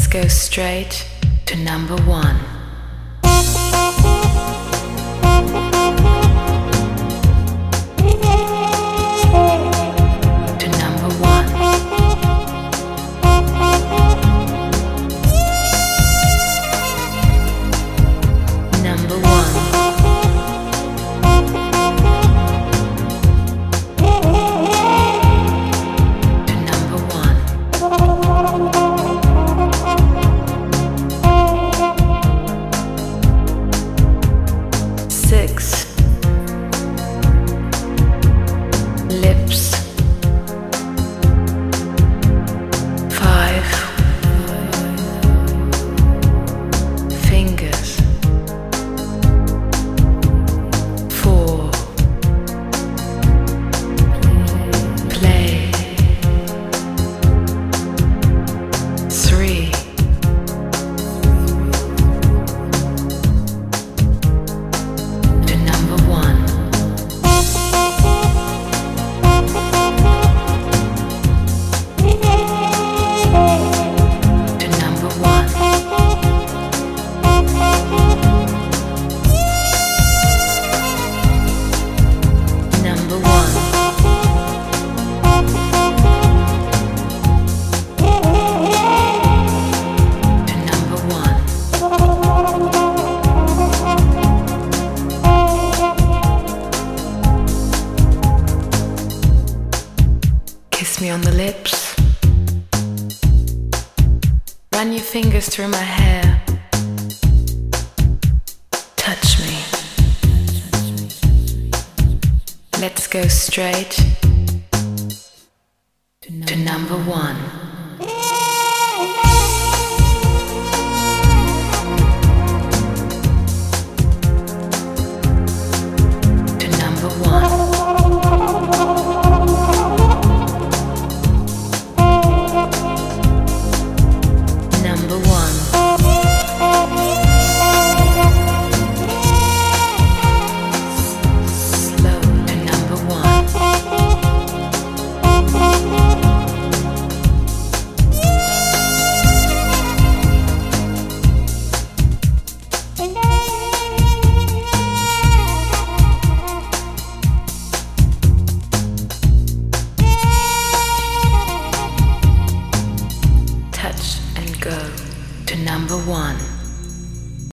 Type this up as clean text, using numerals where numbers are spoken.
go straight to number one. To number one. Number one. To number one. Six. Lips. Five. Fingers. Four. Play. Three. To number one. To number one. Number one. To number one. Kiss me on the lips. Run your fingers through my hair. Touch me. Let's go straight to number one. To number one. Number one. Slow to number one. Touch and go to number one.